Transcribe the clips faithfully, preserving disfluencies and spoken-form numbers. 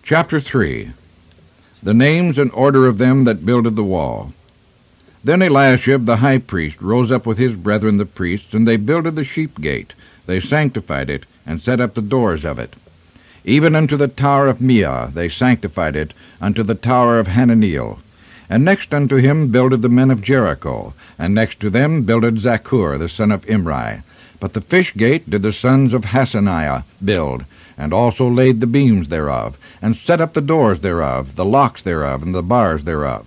Chapter three. The names and order of them that builded the wall. Then Eliashib the high priest rose up with his brethren the priests, and they builded the sheep gate. They sanctified it, and set up the doors of it. Even unto the tower of Meah they sanctified it, unto the tower of Hananeel. And next unto him builded the men of Jericho, and next to them builded Zaccur the son of Imri. But the fish gate did the sons of Hasaniah build, and also laid the beams thereof, and set up the doors thereof, the locks thereof, and the bars thereof.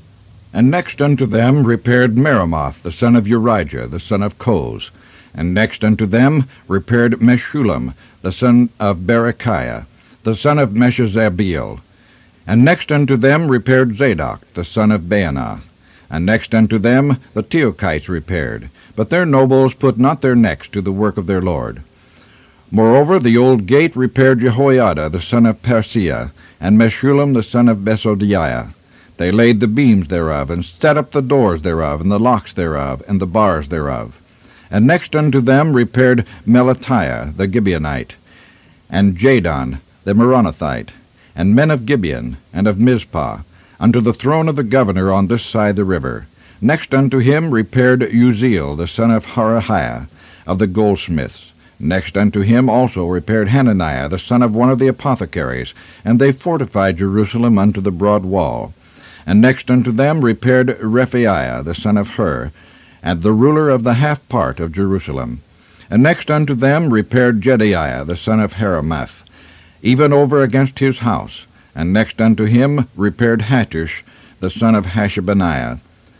And next unto them repaired Meremoth the son of Urijah the son of Koz. And next unto them repaired Meshullam the son of Berechiah, the son of Meshezabeel. And next unto them repaired Zadok the son of Baanah. And next unto them the Teochites repaired, but their nobles put not their necks to the work of their lord. Moreover, the old gate repaired Jehoiada the son of Paseah, and Meshullam the son of Besodiah. They laid the beams thereof, and set up the doors thereof, and the locks thereof, and the bars thereof. And next unto them repaired Melatiah the Gibeonite, and Jadon the Meronothite, and men of Gibeon, and of Mizpah, unto the throne of the governor on this side the river. Next unto him repaired Uzziel the son of Harahiah, of the goldsmiths. Next unto him also repaired Hananiah the son of one of the apothecaries, and they fortified Jerusalem unto the broad wall. And next unto them repaired Rephaiah the son of Hur, and the ruler of the half part of Jerusalem. And next unto them repaired Jedaiah the son of Haramath, even over against his house. And next unto him repaired Hattush the son of Hashabaniah.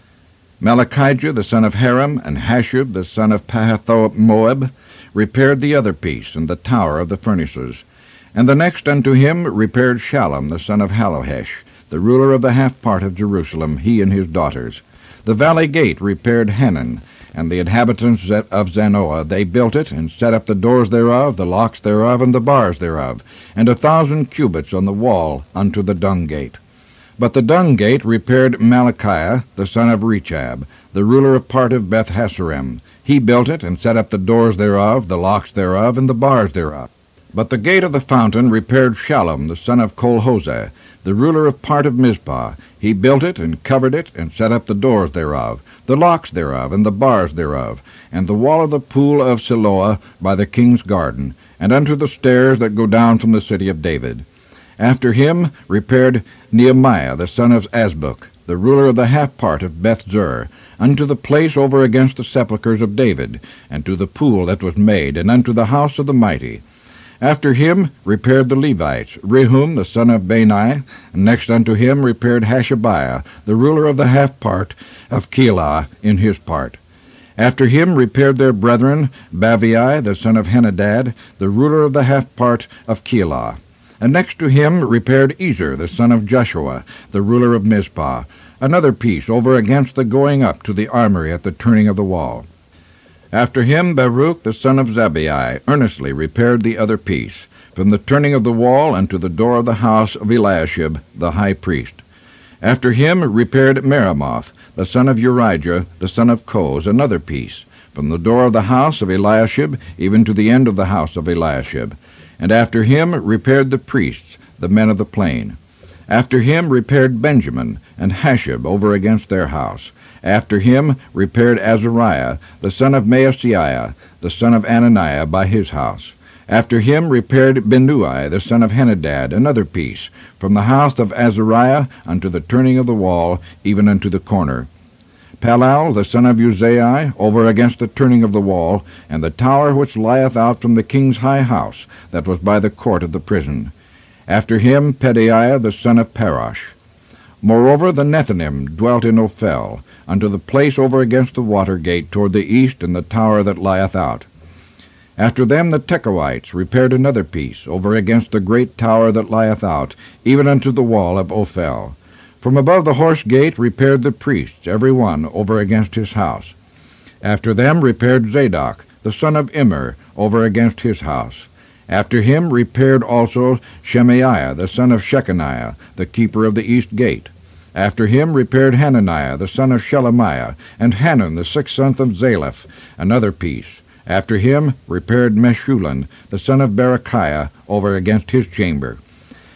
Malachijah the son of Haram, and Hashub the son of Pahathomoab, repaired the other piece, and the tower of the furnaces. And the next unto him repaired Shallum the son of Hallohesh, the ruler of the half part of Jerusalem, he and his daughters. The valley gate repaired Hanan, and the inhabitants of Zanoah. They built it, and set up the doors thereof, the locks thereof, and the bars thereof, and a thousand cubits on the wall unto the dung gate. But the dung gate repaired Malachiah the son of Rechab, the ruler of part of Beth Hasarem. He built it, and set up the doors thereof, the locks thereof, and the bars thereof. But the gate of the fountain repaired Shallum the son of Colhose, the ruler of part of Mizpah. He built it, and covered it, and set up the doors thereof, the locks thereof, and the bars thereof, and the wall of the pool of Siloah by the king's garden, and unto the stairs that go down from the city of David. After him repaired Nehemiah the son of Azbuk, the ruler of the half part of Beth-zur, unto the place over against the sepulchres of David, and to the pool that was made, and unto the house of the mighty. After him repaired the Levites, Rehum the son of Bani, and next unto him repaired Hashabiah, the ruler of the half part of Keilah in his part. After him repaired their brethren, Bavai the son of Henadad, the ruler of the half part of Keilah. And next to him repaired Ezer the son of Joshua, the ruler of Mizpah, another piece over against the going up to the armory at the turning of the wall. After him Baruch the son of Zabai earnestly repaired the other piece, from the turning of the wall unto the door of the house of Eliashib the high priest. After him repaired Meremoth the son of Urijah the son of Koz another piece, from the door of the house of Eliashib even to the end of the house of Eliashib. And after him repaired the priests, the men of the plain. After him repaired Benjamin and Hashib over against their house. After him repaired Azariah, the son of Maaseiah, the son of Ananiah, by his house. After him repaired Benui, the son of Henadad, another piece, from the house of Azariah unto the turning of the wall, even unto the corner. Palal, the son of Uzai, over against the turning of the wall, and the tower which lieth out from the king's high house, that was by the court of the prison. After him Pedaiah, the son of Parash. Moreover the Nethinim dwelt in Ophel, unto the place over against the water gate toward the east, and the tower that lieth out. After them the Tekoites repaired another piece, over against the great tower that lieth out, even unto the wall of Ophel. From above the horse gate repaired the priests, every one over against his house. After them repaired Zadok, the son of Immer, over against his house. After him repaired also Shemaiah, the son of Shechaniah, the keeper of the east gate. After him repaired Hananiah, the son of Shelemiah, and Hanan, the sixth son of Zalaph, another piece. After him repaired Meshullam, the son of Berechiah, over against his chamber.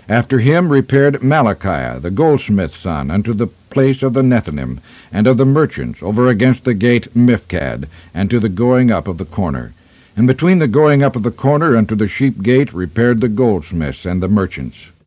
After him repaired Malachi, the goldsmith's son, unto the place of the Nethinim, and of the merchants, over against the gate Mifkad, and to the going up of the corner. And between the going up of the corner unto the sheep gate repaired the goldsmiths and the merchants.